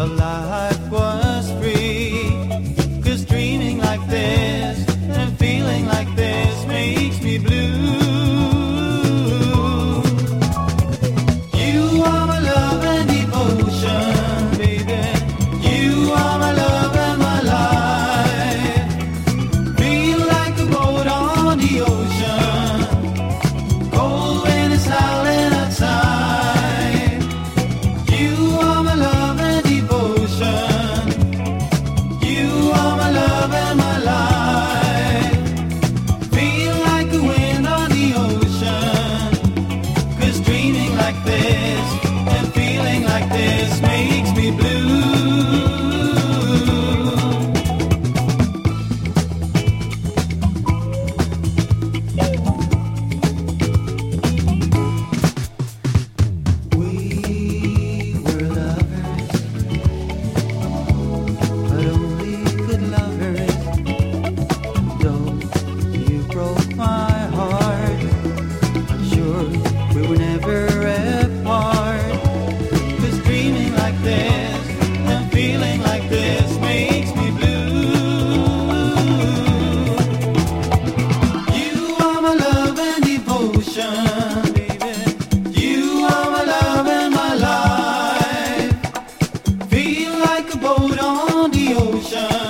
life was free. 'Cause dreaming like this and feeling like this makes me blue. You are my love and devotion, baby. You are my love and my life. Feel like a boat on the ocean, cold when it's howling outside. You are my love and devotion. You are my love and my life. Feel like the wind on the ocean. 'Cause dreaming like this and feeling like this makes me blue. We were lovers, but only good lovers. Though you broke my heart, I'm sure we were never apart. 'Cause dreaming like this and feeling like this makes me blue. You are my love and devotion, baby. You are my love and my life. Feel like a boat on the ocean,